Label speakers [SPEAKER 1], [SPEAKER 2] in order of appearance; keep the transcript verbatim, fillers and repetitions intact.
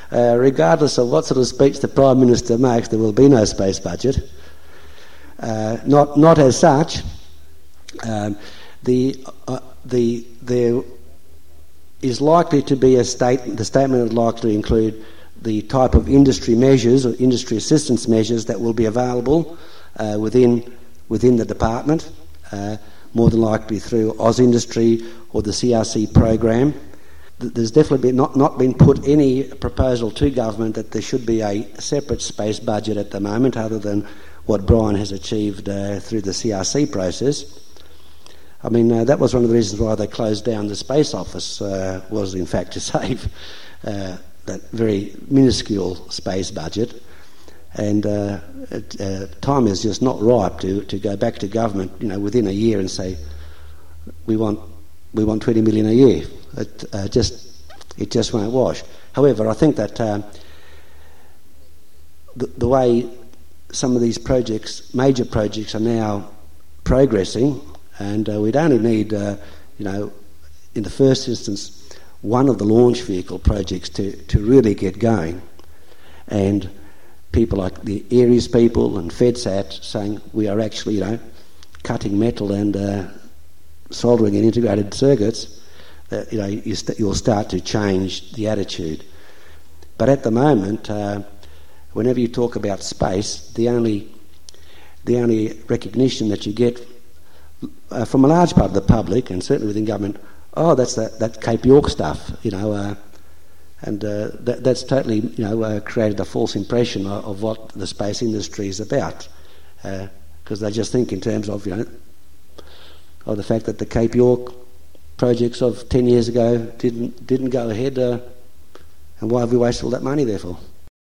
[SPEAKER 1] uh, regardless of what sort of speech the Prime Minister makes, there will be no space budget. Uh, not not as such. Um, the uh, the there is likely to be a state. The statement is likely to include the type of industry measures or industry assistance measures that will be available uh, within within the department, uh, more than likely through AusIndustry or the C R C program. There's definitely been not, not been put any proposal to government that there should be a separate space budget at the moment, other than what Brian has achieved uh, through the C R C process. I mean, uh, that was one of the reasons why they closed down the Space Office, uh, was in fact to save uh, that very minuscule space budget. And uh, it, uh, time is just not ripe to, to go back to government, you know, within a year and say, we want we want twenty million a year. It uh, just it just won't wash. However, I think that uh, the, the way some of these projects, major projects, are now progressing, and uh, we'd only need, uh, you know, in the first instance, one of the launch vehicle projects to, to really get going, and people like the Ares people and FedSat saying we are actually, you know, cutting metal and uh, soldering in integrated circuits, that, you know, you st- you'll start to change the attitude. But at the moment, uh, whenever you talk about space, the only the only recognition that you get uh, from a large part of the public, and certainly within government, oh, that's that, that Cape York stuff, you know, uh, and uh, that, that's totally, you know, uh, created a false impression of, of what the space industry is about, because uh, they just think in terms of, you know, of the fact that the Cape York projects of ten years ago didn't didn't go ahead, uh, and why have we wasted all that money there for?